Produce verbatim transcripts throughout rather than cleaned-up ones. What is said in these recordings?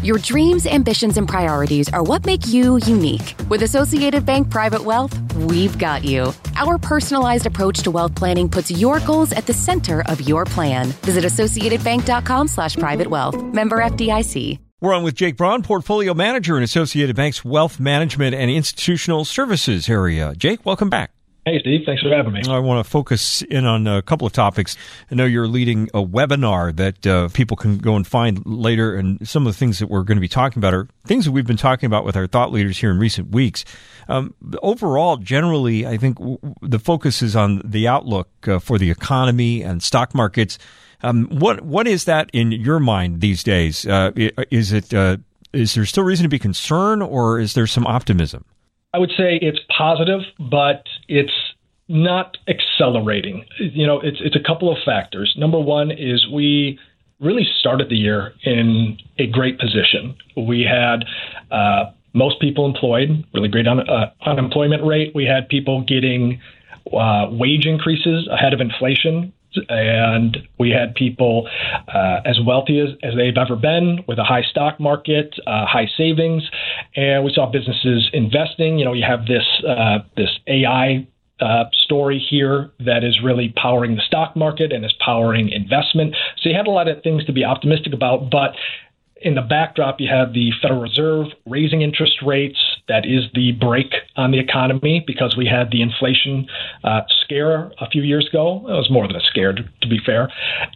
Your dreams, ambitions, and priorities are what make you unique. With Associated Bank Private Wealth, we've got you. Our personalized approach to wealth planning puts your goals at the center of your plan. Visit associatedbank.com slash private wealth. Member F D I C. We're on with Jake Braun, Portfolio Manager in Associated Bank's Wealth Management and Institutional Services area. Jake, welcome back. Hey, Steve. Thanks for having me. I want to focus in on a couple of topics. I know you're leading a webinar that uh, people can go and find later, and some of the things that we're going to be talking about are things that we've been talking about with our thought leaders here in recent weeks. Um, overall, generally, I think w- the focus is on the outlook uh, for the economy and stock markets. Um, what what is that in your mind these days? Uh, is it uh, is there still reason to be concerned, or is there some optimism? I would say it's positive, but it's not accelerating. You know, it's it's a couple of factors. Number one is we really started the year in a great position. We had uh, most people employed, really great un- uh, unemployment rate. We had people getting uh, wage increases ahead of inflation. And we had people uh, as wealthy as, as they've ever been, with a high stock market, uh, high savings, and we saw businesses investing. You know, you have this uh, this A I uh, story here that is really powering the stock market and is powering investment. So you had a lot of things to be optimistic about, but in the backdrop, you have the Federal Reserve raising interest rates. That is the brake on the economy because we had the inflation uh, scare a few years ago. It was more than a scare, to, to be fair.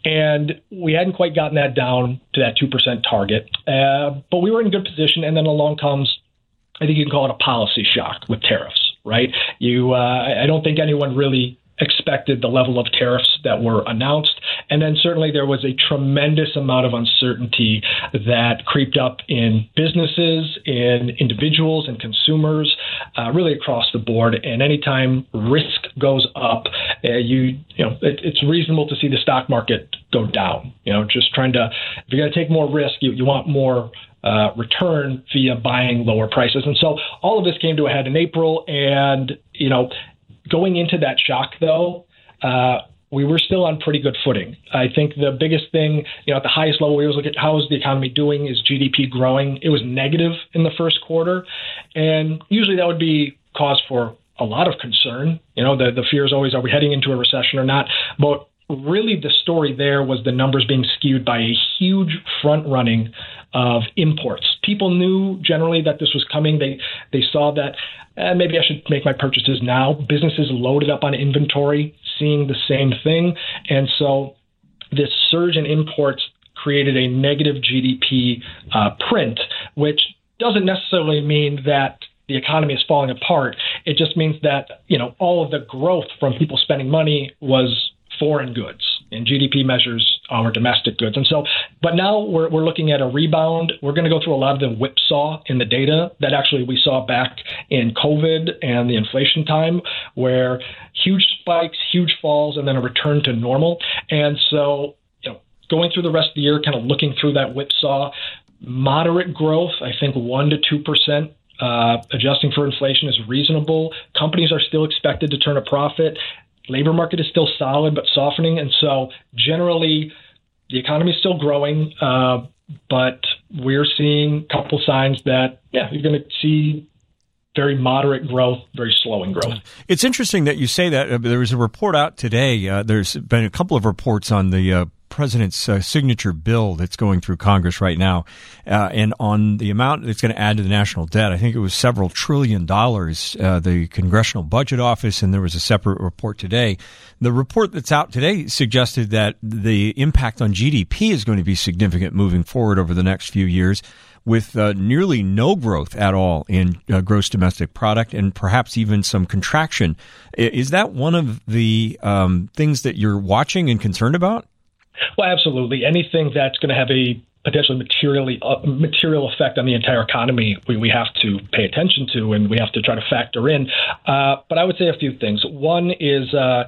And we hadn't quite gotten that down to that two percent target. Uh, but we were in a good position. And then along comes, I think you can call it a policy shock with tariffs, right? You, uh, I don't think anyone really expected the level of tariffs that were announced. And then certainly there was a tremendous amount of uncertainty that creeped up in businesses, in individuals and consumers, uh, really across the board. And anytime risk goes up, uh, you you know it, it's reasonable to see the stock market go down. You know, just trying to, if you're going to take more risk, you, you want more uh, return via buying lower prices. And so all of this came to a head in April. And, you know, going into that shock, though, uh, we were still on pretty good footing. I think the biggest thing, you know, at the highest level, we always look at how is the economy doing? Is G D P growing? It was negative in the first quarter. And usually that would be cause for a lot of concern. You know, the, the fear is always, are we heading into a recession or not? But really the story there was the numbers being skewed by a huge front running of imports. People knew generally that this was coming. They they saw that uh, maybe I should make my purchases now. Businesses loaded up on inventory, seeing the same thing. And so this surge in imports created a negative G D P uh, print, which doesn't necessarily mean that the economy is falling apart. It just means that, you know, all of the growth from people spending money was foreign goods, and G D P measures our domestic goods. And so, but now we're, we're looking at a rebound. We're going to go through a lot of the whipsaw in the data that actually we saw back in COVID and the inflation time, where huge spikes, huge falls, and then a return to normal. And so, you know, going through the rest of the year, kind of looking through that whipsaw, moderate growth, I think one to two percent. Uh, adjusting for inflation is reasonable. Companies are still expected to turn a profit. Labor market is still solid, but softening. And so generally, the economy is still growing, uh, but we're seeing a couple signs that, yeah, you're going to see very moderate growth, very slowing growth. It's interesting that you say that. There was a report out today. Uh, there's been a couple of reports on the uh, president's uh, signature bill that's going through Congress right now, uh, and on the amount it's going to add to the national debt. I think it was several trillion dollars, uh, the Congressional Budget Office, and there was a separate report today. The report that's out today suggested that the impact on G D P is going to be significant moving forward over the next few years, with uh, nearly no growth at all in uh, gross domestic product and perhaps even some contraction. Is that one of the um, things that you're watching and concerned about? Well, absolutely. Anything that's going to have a potentially materially uh, material effect on the entire economy, we, we have to pay attention to, and we have to try to factor in. Uh, but I would say a few things. One is, uh,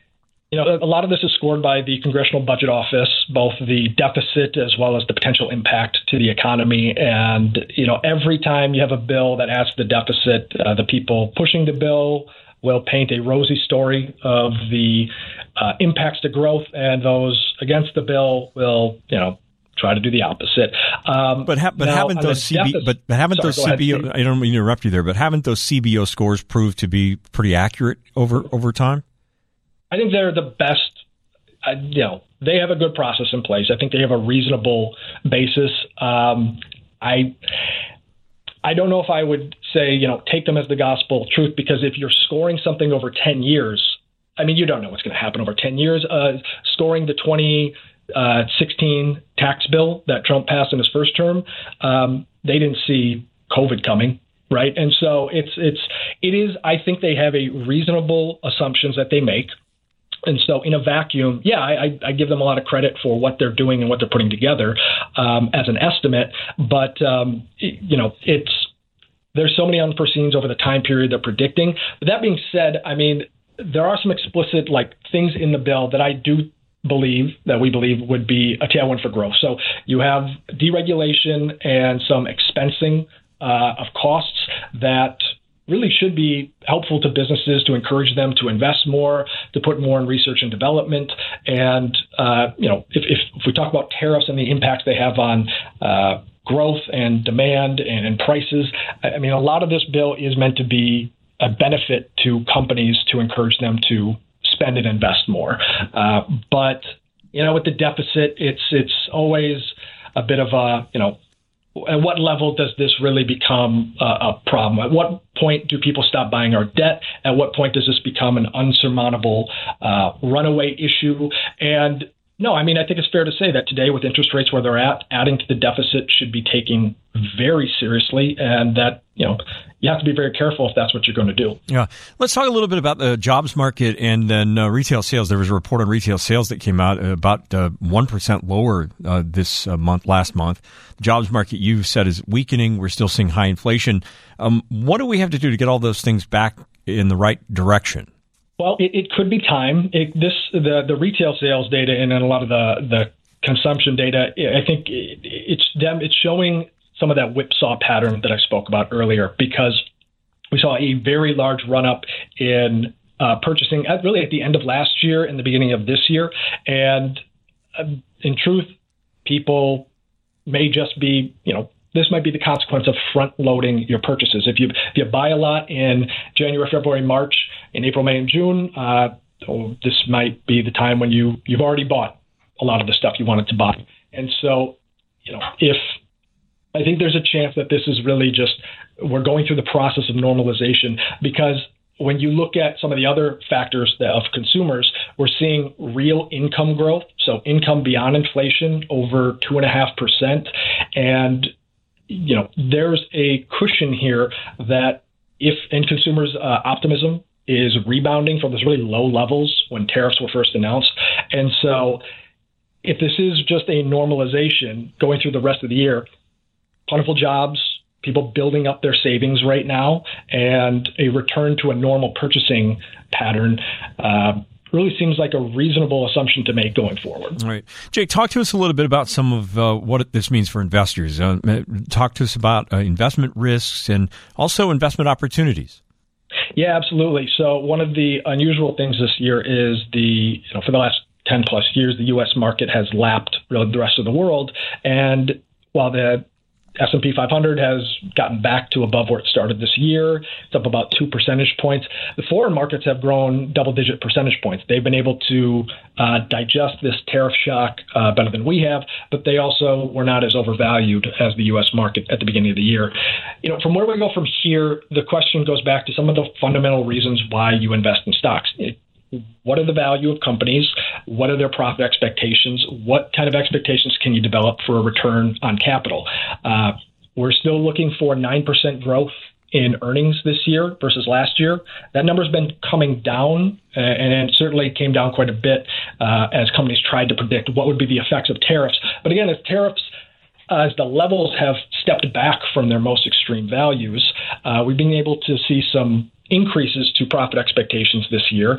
you know, a lot of this is scored by the Congressional Budget Office, both the deficit as well as the potential impact to the economy. And, you know, every time you have a bill that adds to the deficit, uh, the people pushing the bill will paint a rosy story of the uh, impacts to growth, and those against the bill will, you know, try to do the opposite. Um, but ha- but now, haven't those C B deficit, but, but haven't sorry, those C B O ahead, I don't mean to interrupt you there, but haven't those C B O scores proved to be pretty accurate over over time? I think they're the best. Uh, you know, they have a good process in place. I think they have a reasonable basis. Um, I. I don't know if I would say, you know, take them as the gospel truth, because if you're scoring something over ten years, I mean, you don't know what's going to happen over ten years. Uh, scoring the twenty sixteen tax bill that Trump passed in his first term, um, they didn't see COVID coming, right? And so it's it's it is. I think they have a reasonable assumptions that they make. And so in a vacuum, yeah, I, I give them a lot of credit for what they're doing and what they're putting together um, as an estimate. But, um, you know, it's there's so many unforeseens over the time period they're predicting. But that being said, I mean, there are some explicit like things in the bill that I do believe that we believe would be a tailwind for growth. So you have deregulation and some expensing uh, of costs that really should be helpful to businesses, to encourage them to invest more, to put more in research and development. And, uh, you know, if, if, if we talk about tariffs and the impacts they have on uh, growth and demand and, and prices, I mean, a lot of this bill is meant to be a benefit to companies to encourage them to spend and invest more. Uh, but, you know, with the deficit, it's it's always a bit of a, you know, at what level does this really become a, a problem? At what point do people stop buying our debt? At what point does this become an unsurmountable uh, runaway issue? And no, I mean, I think it's fair to say that today, with interest rates where they're at, adding to the deficit should be taken very seriously, and that, you know, you have to be very careful if that's what you're going to do. Yeah. Let's talk a little bit about the jobs market and then uh, retail sales. There was a report on retail sales that came out about uh, one percent lower uh, this uh, month, last month. The jobs market, you said, is weakening. We're still seeing high inflation. Um, what do we have to do to get all those things back in the right direction? Well, it, it could be time. It, this the, the retail sales data and then a lot of the, the consumption data, I think it, it's them. It's showing some of that whipsaw pattern that I spoke about earlier, because we saw a very large run up in uh, purchasing at really at the end of last year and the beginning of this year. And uh, in truth, people may just be, you know, this might be the consequence of front loading your purchases. If you if you buy a lot in January, February, March, in April, May, and June, uh, oh, this might be the time when you you've already bought a lot of the stuff you wanted to buy. And so, you know, if I think there's a chance that this is really just we're going through the process of normalization, because when you look at some of the other factors that, of consumers, we're seeing real income growth. So income beyond inflation over two and a half percent. And, you know, there's a cushion here that if and consumers' uh, optimism is rebounding from those really low levels when tariffs were first announced. And so if this is just a normalization going through the rest of the year, plentiful jobs, people building up their savings right now, and a return to a normal purchasing pattern uh, really seems like a reasonable assumption to make going forward. All right. Jake, talk to us a little bit about some of uh, what this means for investors. Uh, talk to us about uh, investment risks and also investment opportunities. Yeah, absolutely. So one of the unusual things this year is the, you know, for the last ten plus years, the U S market has lapped really the rest of the world. And while the S and P five hundred has gotten back to above where it started this year, it's up about two percentage points. The foreign markets have grown double-digit percentage points. They've been able to uh, digest this tariff shock uh, better than we have, but they also were not as overvalued as the U S market at the beginning of the year. You know, from where we go from here, the question goes back to some of the fundamental reasons why you invest in stocks. It, What are the value of companies? What are their profit expectations? What kind of expectations can you develop for a return on capital? Uh, we're still looking for nine percent growth in earnings this year versus last year. That number's been coming down, uh, and it certainly came down quite a bit uh, as companies tried to predict what would be the effects of tariffs. But again, as tariffs Uh, as the levels have stepped back from their most extreme values, uh, we've been able to see some increases to profit expectations this year.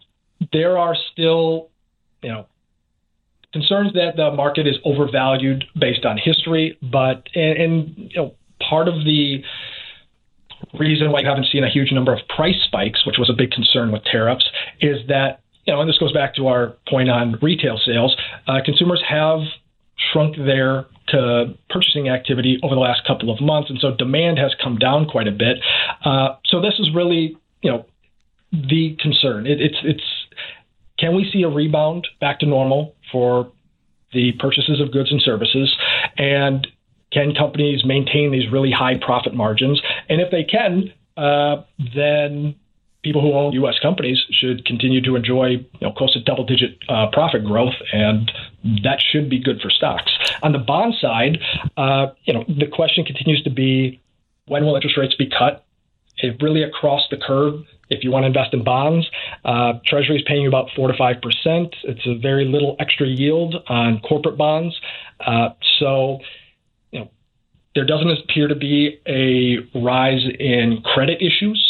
There are still, you know, concerns that the market is overvalued based on history, but and, and you know, part of the reason why you haven't seen a huge number of price spikes, which was a big concern with tariffs, is that, you know, and this goes back to our point on retail sales, uh, consumers have shrunk their to purchasing activity over the last couple of months, and so demand has come down quite a bit. Uh, so this is really, you know, the concern. It, it's it's can we see a rebound back to normal for the purchases of goods and services, and can companies maintain these really high profit margins? And if they can, uh, then people who own U S companies should continue to enjoy, you know, close to double-digit uh, profit growth, and that should be good for stocks. On the bond side, uh, you know, the question continues to be, when will interest rates be cut? It really across the curve. If you want to invest in bonds, uh, Treasury is paying you about four to five percent. It's a very little extra yield on corporate bonds. Uh, so, you know, there doesn't appear to be a rise in credit issues.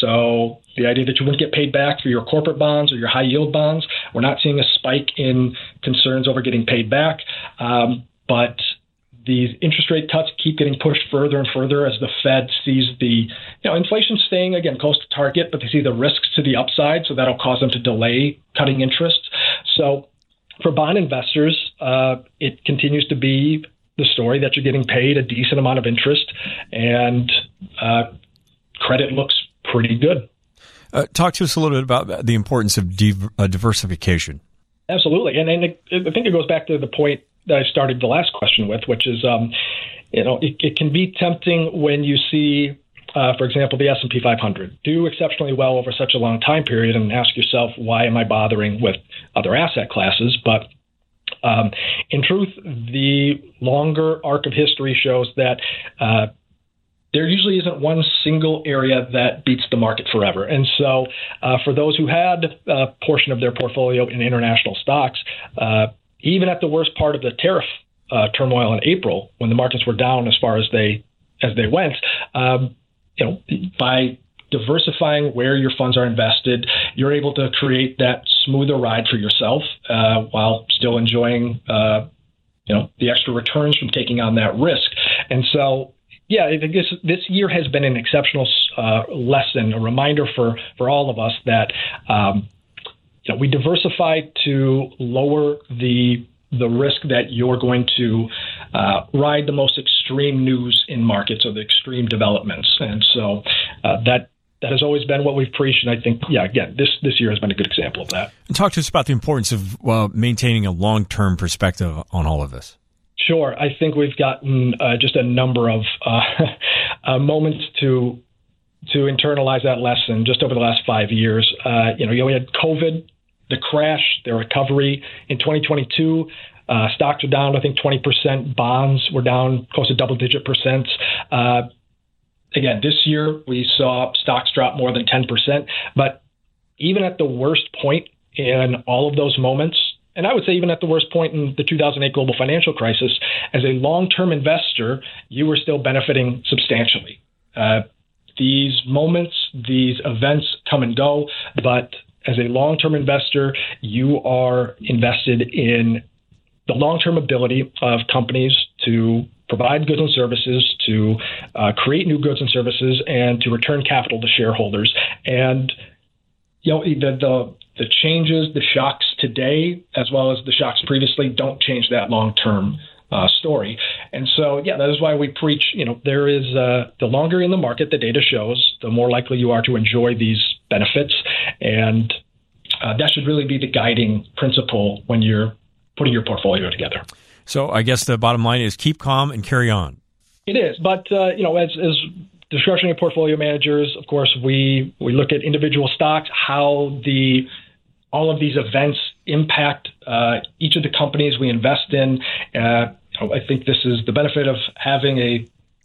So the idea that you wouldn't get paid back for your corporate bonds or your high yield bonds, we're not seeing a spike in concerns over getting paid back. Um, but these interest rate cuts keep getting pushed further and further as the Fed sees the, you know, inflation staying, again, close to target, but they see the risks to the upside. So that'll cause them to delay cutting interest. So for bond investors, uh, it continues to be the story that you're getting paid a decent amount of interest, and uh, credit looks pretty good. Uh, talk to us a little bit about the importance of div- uh, diversification. Absolutely. And, and it, I think it goes back to the point that I started the last question with, which is, um, you know, it, it can be tempting when you see, uh, for example, the S and P five hundred do exceptionally well over such a long time period, and ask yourself, why am I bothering with other asset classes? But um, in truth, the longer arc of history shows that uh, there usually isn't one single area that beats the market forever. And so uh, for those who had a portion of their portfolio in international stocks, uh, even at the worst part of the tariff uh, turmoil in April, when the markets were down as far as they as they went, um, you know, by diversifying where your funds are invested, you're able to create that smoother ride for yourself uh, while still enjoying, uh, you know, the extra returns from taking on that risk. And so, yeah, I think this this year has been an exceptional uh, lesson, a reminder for, for all of us that um, you know, we diversify to lower the the risk that you're going to uh, ride the most extreme news in markets or the extreme developments. And so uh, that that has always been what we've preached. And I think, yeah, again, this this year has been a good example of that. And talk to us about the importance of uh, maintaining a long-term perspective on all of this. Sure. I think we've gotten uh, just a number of uh, uh, moments to to internalize that lesson just over the last five years. Uh, you know, you had COVID, the crash, the recovery in twenty twenty-two. Uh, stocks were down, I think, twenty percent. Bonds were down close to double-digit percents. Uh, again, this year we saw stocks drop more than ten percent. But even at the worst point in all of those moments, and I would say even at the worst point in the two thousand eight global financial crisis, as a long-term investor, you were still benefiting substantially. Uh, these moments, these events come and go, but as a long-term investor, you are invested in the long-term ability of companies to provide goods and services, to uh, create new goods and services, and to return capital to shareholders. And you know, the, the the changes, the shocks today, as well as the shocks previously, don't change that long-term uh, story. And so, yeah, that is why we preach, you know, there is uh, the longer you're in the market, the data shows, the more likely you are to enjoy these benefits. And uh, that should really be the guiding principle when you're putting your portfolio together. So I guess the bottom line is keep calm and carry on. It is. But, uh, you know, as, as discretionary portfolio managers, of course, we, we look at individual stocks, how the all of these events impact uh, each of the companies we invest in. Uh, I think this is the benefit of having a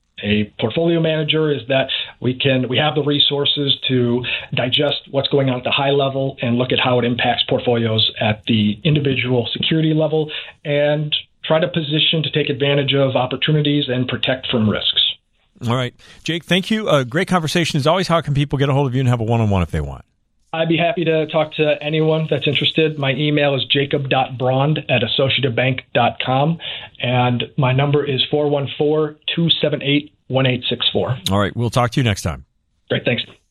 a portfolio manager, is that we can we have the resources to digest what's going on at the high level and look at how it impacts portfolios at the individual security level, and try to position to take advantage of opportunities and protect from risks. All right. Jake, thank you. A great conversation as always. How can people get a hold of you and have a one-on-one if they want? I'd be happy to talk to anyone that's interested. My email is jacob dot brond at associative bank dot com, and my number is four one four, two seven eight, one eight six four. All right. We'll talk to you next time. Great. Thanks.